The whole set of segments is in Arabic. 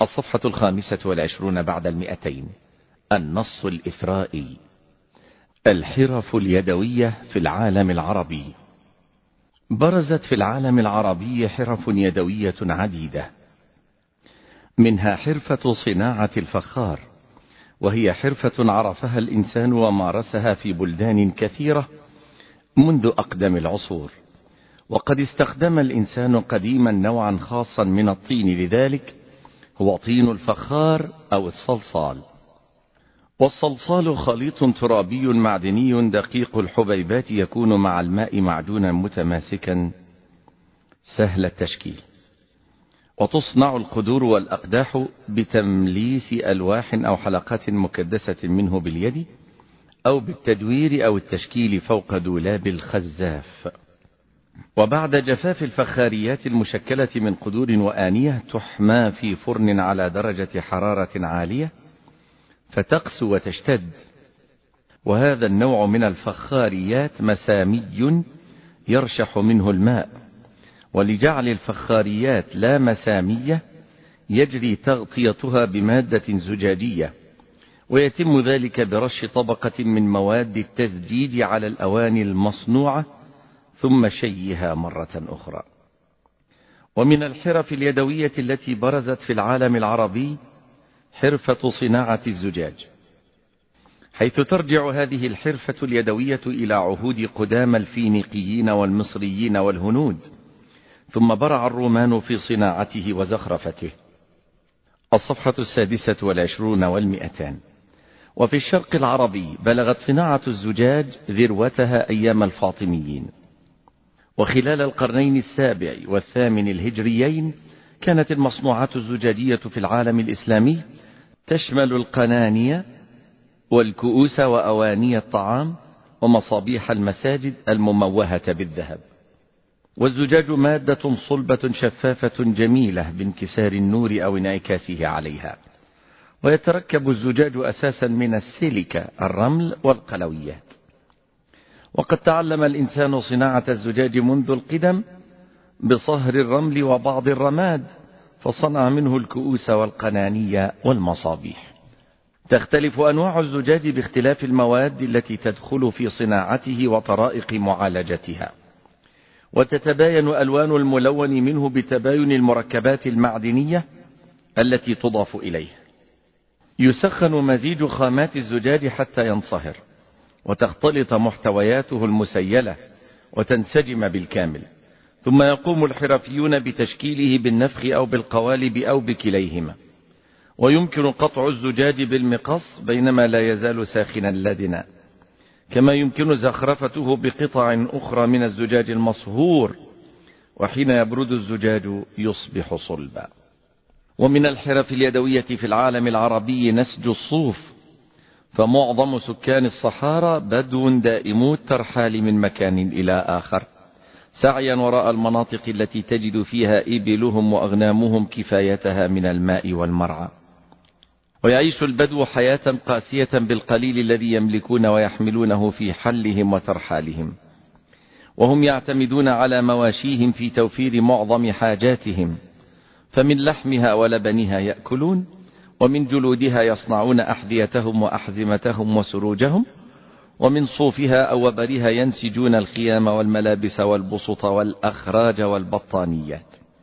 الصفحة 25 بعد 200. النص الإثرائي. الحرف اليدوية في العالم العربي. برزت في العالم العربي حرف يدوية عديدة، منها حرفة صناعة الفخار، وهي حرفة عرفها الإنسان ومارسها في بلدان كثيرة منذ أقدم العصور. وقد استخدم الإنسان قديما نوعا خاصا من الطين، لذلك هو طين الفخار أو الصلصال. والصلصال خليط ترابي معدني دقيق الحبيبات، يكون مع الماء معجونا متماسكا سهل التشكيل. وتصنع القدور والأقداح بتمليس ألواح أو حلقات مكدسة منه باليد، أو بالتدوير أو التشكيل فوق دولاب الخزاف. وبعد جفاف الفخاريات المشكلة من قدور وآنية تحمى في فرن على درجة حرارة عالية فتقسو وتشتد. وهذا النوع من الفخاريات مسامي يرشح منه الماء، ولجعل الفخاريات لا مسامية يجري تغطيتها بمادة زجاجية، ويتم ذلك برش طبقة من مواد التزجيج على الأواني المصنوعة ثم شيها مرة أخرى. ومن الحرف اليدوية التي برزت في العالم العربي حرفة صناعة الزجاج، حيث ترجع هذه الحرفة اليدوية إلى عهود قدام الفينيقيين والمصريين والهنود، ثم برع الرومان في صناعته وزخرفته. الصفحة 26 و200. وفي الشرق العربي بلغت صناعة الزجاج ذروتها أيام الفاطميين، وخلال القرنين 7 و8 الهجريين كانت المصنوعات الزجاجية في العالم الإسلامي تشمل القناني والكؤوس وأواني الطعام ومصابيح المساجد المموهة بالذهب. والزجاج مادة صلبة شفافة جميلة بانكسار النور أو انعكاسه عليها. ويتركب الزجاج أساسا من السيليكا الرمل والقلويات. وقد تعلم الإنسان صناعة الزجاج منذ القدم بصهر الرمل وبعض الرماد، فصنع منه الكؤوس والقنانية والمصابيح. تختلف أنواع الزجاج باختلاف المواد التي تدخل في صناعته وطرائق معالجتها، وتتباين ألوان الملون منه بتباين المركبات المعدنية التي تضاف إليه. يسخن مزيج خامات الزجاج حتى ينصهر، وتختلط محتوياته المسيلة وتنسجم بالكامل، ثم يقوم الحرفيون بتشكيله بالنفخ أو بالقوالب أو بكليهما. ويمكن قطع الزجاج بالمقص بينما لا يزال ساخنا لدنا، كما يمكن زخرفته بقطع أخرى من الزجاج المصهور، وحين يبرد الزجاج يصبح صلبا. ومن الحرف اليدوية في العالم العربي نسج الصوف، فمعظم سكان الصحارى بدو دائمو الترحال من مكان إلى آخر، سعيا وراء المناطق التي تجد فيها إبلهم وأغنامهم كفايتها من الماء والمرعى. ويعيش البدو حياة قاسية بالقليل الذي يملكون ويحملونه في حلهم وترحالهم، وهم يعتمدون على مواشيهم في توفير معظم حاجاتهم، فمن لحمها ولبنها يأكلون، ومن جلودها يصنعون أحذيتهم وأحزمتهم وسروجهم، ومن صوفها أو وبرها ينسجون الخيام والملابس والبسط والأخراج والبطانيات.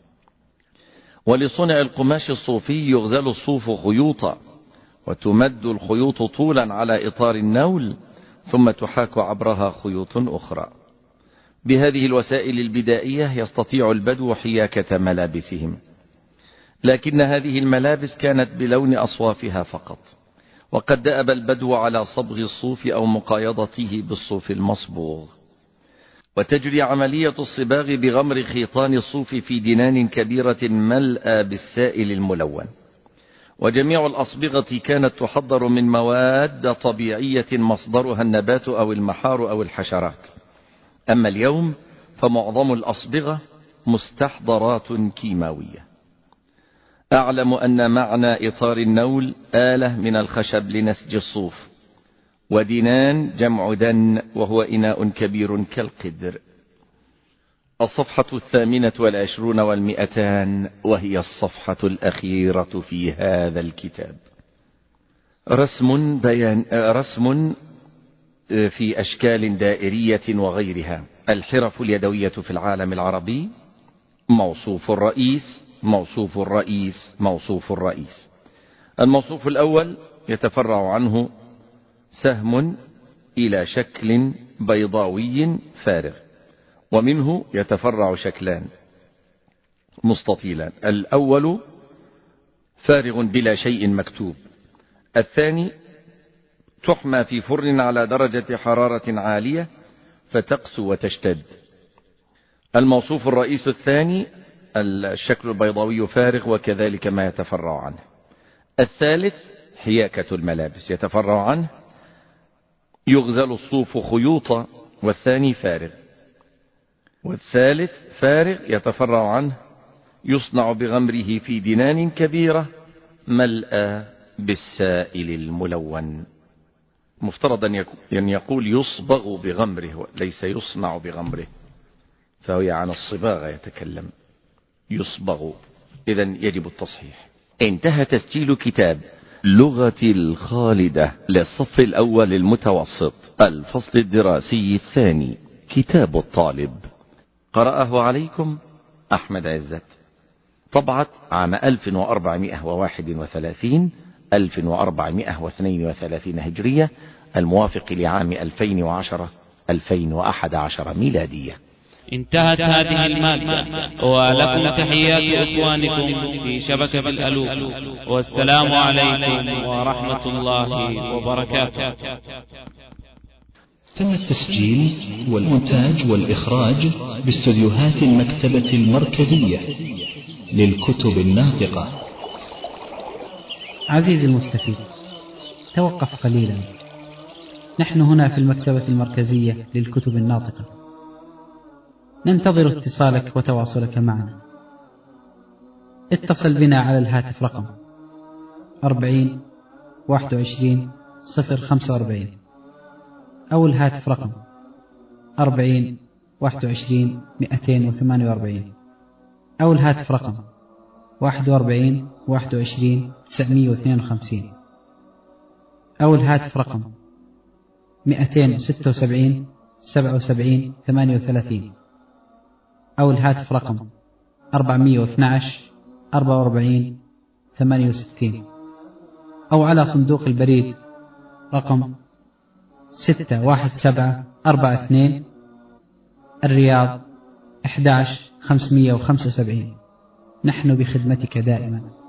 ولصنع القماش الصوفي يغزل الصوف خيوطا، وتمد الخيوط طولا على إطار النول، ثم تحاك عبرها خيوط أخرى. بهذه الوسائل البدائية يستطيع البدو حياكة ملابسهم، لكن هذه الملابس كانت بلون أصوافها فقط، وقد دأب البدو على صبغ الصوف أو مقايضته بالصوف المصبوغ. وتجري عملية الصباغ بغمر خيطان الصوف في دنان كبيرة ملأى بالسائل الملون. وجميع الأصبغة كانت تحضر من مواد طبيعية مصدرها النبات أو المحار أو الحشرات. أما اليوم فمعظم الأصبغة مستحضرات كيماوية. أعلم أن معنى إطار النول آلة من الخشب لنسج الصوف، ودنان جمع دن وهو إناء كبير كالقدر. الصفحة 28 و200 وهي الصفحة الأخيرة في هذا الكتاب. رسم في أشكال دائرية وغيرها. الحرف اليدوية في العالم العربي: موصوف الرئيس، موصوف الرئيس، موصوف الرئيس. الموصوف الأول يتفرع عنه سهم إلى شكل بيضاوي فارغ، ومنه يتفرع شكلان مستطيلان: الأول فارغ بلا شيء مكتوب، الثاني تحمى في فرن على درجة حرارة عالية فتقسو وتشتد. الموصوف الرئيس الثاني الشكل البيضاوي فارغ وكذلك ما يتفرع عنه. الثالث حياكة الملابس يتفرع عنه يغزل الصوف خيوطا، والثاني فارغ. والثالث فارغ يتفرع عنه يصنع بغمره في دنان كبيرة ملأى بالسائل الملون. مفترض أن يقول يصبغ بغمره ليس يصنع بغمره، فهو عن الصباغة يتكلم. يصبغ، إذن يجب التصحيح. انتهى تسجيل كتاب لغة الخالدة للصف الأول المتوسط، الفصل الدراسي الثاني، كتاب الطالب. قرأه عليكم أحمد عزت. طبعة عام 1431 1432 هجرية، الموافق لعام 2010 ميلادية. انتهت هذه المادة، ولكم تحيات إخوانكم في شبكة الألوف، والسلام عليكم ورحمة الله وبركاته. تم التسجيل والمونتاج والإخراج باستديوهات المكتبة المركزية للكتب الناطقة. عزيزي المستفيد، توقف قليلا. نحن هنا في المكتبة المركزية للكتب الناطقة، ننتظر اتصالك وتواصلك معنا. اتصل بنا على الهاتف رقم 40 21 045 أو الهاتف رقم 40 21 248 أو الهاتف رقم 41 21 952 أو الهاتف رقم 276 77 38 أو الهاتف رقم 412 44 68 أو على صندوق البريد رقم 61742 الرياض 11575. نحن بخدمتك دائما.